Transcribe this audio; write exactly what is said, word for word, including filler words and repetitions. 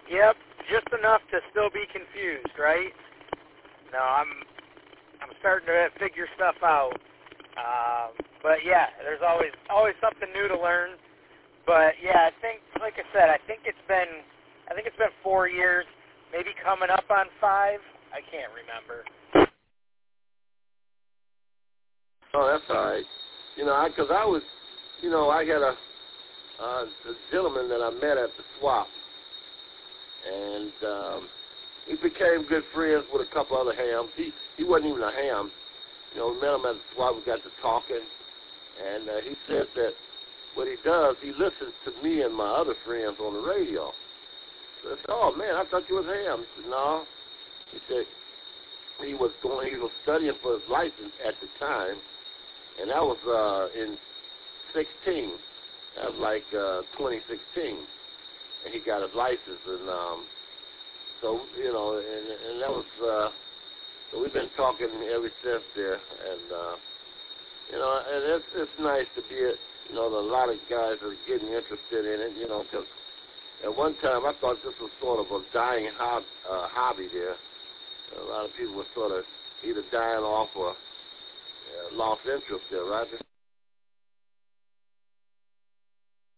Yep, just enough to still be confused, right? No, I'm I'm starting to figure stuff out. Um, but yeah, there's always always something new to learn. But yeah, I think, like I said, I think it's been I think it's been four years, maybe coming up on five. I can't remember. Oh, that's all right. You know, because I, I was, you know, I had a, uh, a gentleman that I met at the swap, and um, we became good friends with a couple other hams. He he wasn't even a ham. You know, we met him at the swap. We got to talking, and uh, he said that what he does, he listens to me and my other friends on the radio. So I said, "Oh man, I thought you was a ham." He said, "No." He said he was going, he was studying for his license at the time. And that was uh, in sixteen. That was like uh, twenty sixteen. And he got his license. And um, so, you know, and, and that was, uh, so we've been talking ever since there. And, uh, you know, and it's, it's nice to be, you know, a lot of guys are getting interested in it, you know, because at one time I thought this was sort of a dying hob, uh, hobby there. A lot of people were sort of either dying off or uh, lost interest there, right?